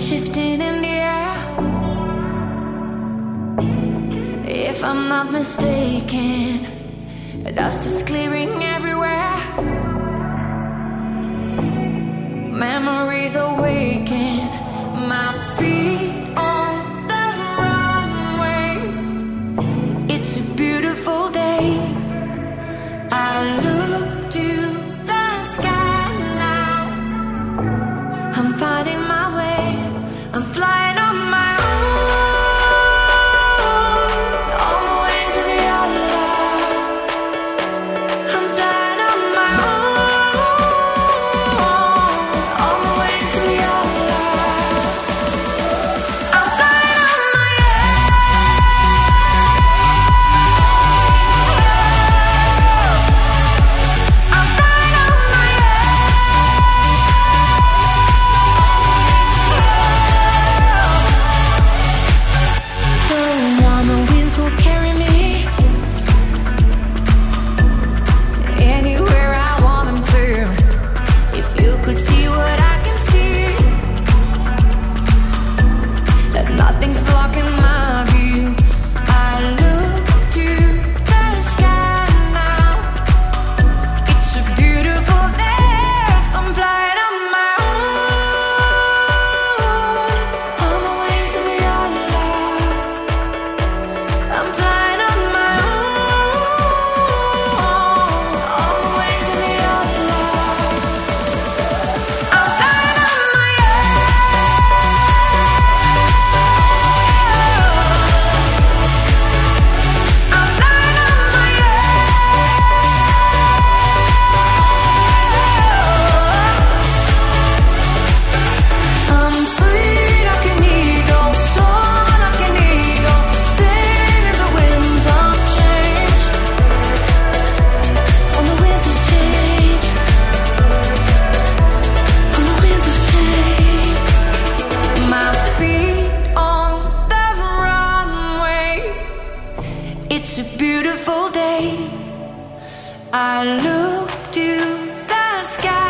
shifting in the air. If I'm not mistaken, dust is clearing everywhere. Memories awaken, my feet on the runway. It's a beautiful day. I look to the sky now. I'm finding my way. I'm flying on my own, on the wings of your love. I'm flying on my own, on the wings of your love. I'm flying on my own. I'm flying on my own. The warmer winds will carry me anywhere I want them to. If you could see what I can see, that nothing's blocking my view. I look to the sky now. It's a beautiful day. I'm flying on my own, on the wings of your love. I'm flying on my own, on the wings of your love. I'm flying on my I'm flying on my I'm free like an eagle, soar like an eagle, sing in the winds of change, on the winds of change, on the winds of change. My feet on the runway. It's a beautiful day. I look to the sky